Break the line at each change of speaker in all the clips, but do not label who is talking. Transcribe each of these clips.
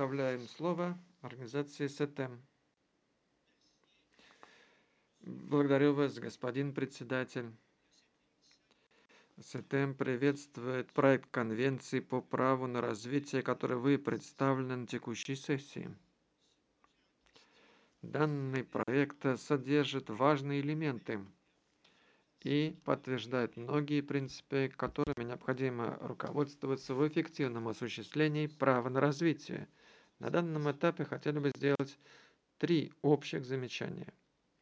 предоставляем слово организации СТМ. Благодарю вас, господин председатель. СТМ приветствует проект Конвенции по праву на развитие, который вы представлены на текущей сессии. Данный проект содержит важные элементы и подтверждает многие принципы, которыми необходимо руководствоваться в эффективном осуществлении права на развитие. На данном этапе хотели бы сделать 3 общих замечания.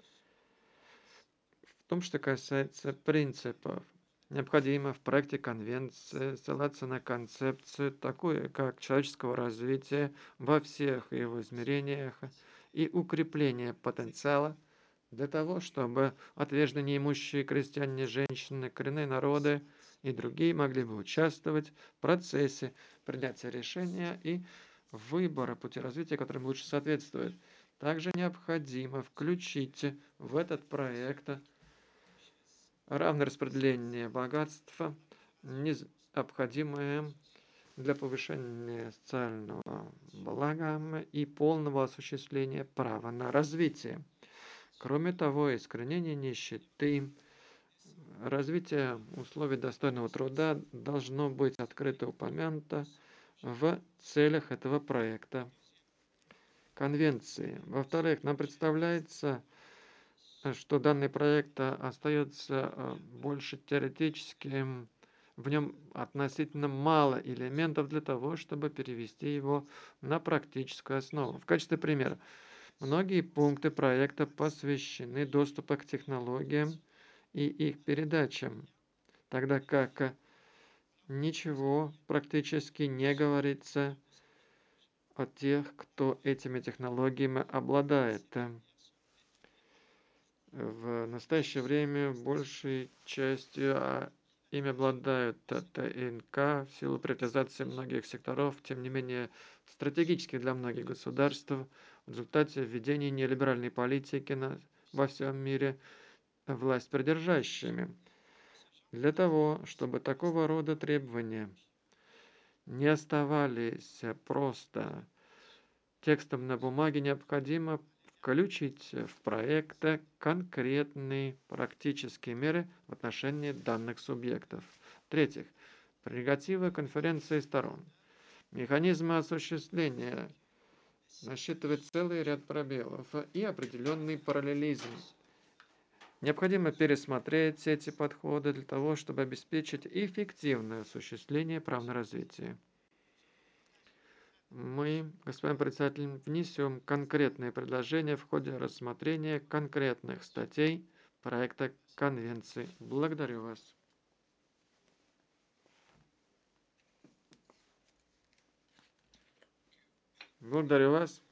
В том, что касается принципов, необходимо в проекте Конвенции ссылаться на концепцию, такую как человеческого развития во всех его измерениях и укрепление потенциала для того, чтобы отверженно неимущие крестьяне, женщины, коренные народы и другие могли бы участвовать в процессе принятия решения и выбора пути развития, которым лучше соответствует. Также необходимо включить в этот проект равное распределение богатства, необходимое для повышения социального блага и полного осуществления права на развитие. Кроме того, искоренение нищеты, развитие условий достойного труда должно быть открыто упомянуто в целях этого проекта Конвенции. Во-вторых, нам представляется, что данный проект остается больше теоретическим, в нем относительно мало элементов для того, чтобы перевести его на практическую основу. В качестве примера, многие пункты проекта посвящены доступу к технологиям и их передачам, тогда как ничего практически не говорится о тех, кто этими технологиями обладает. В настоящее время большей частью ими обладают ТНК в силу приоритизации многих секторов, тем не менее стратегических для многих государств в результате введения нелиберальной политики во всем мире власть придержащими. Для того, чтобы такого рода требования не оставались просто текстом на бумаге, необходимо включить в проект конкретные практические меры в отношении данных субъектов. В-третьих, прерогативы конференции сторон. Механизмы осуществления насчитывает целый ряд пробелов и определенный параллелизм. Необходимо пересмотреть эти подходы для того, чтобы обеспечить эффективное осуществление прав на развитие. Мы, господин председатель, внесем конкретные предложения в ходе рассмотрения конкретных статей проекта Конвенции. Благодарю вас. Благодарю вас.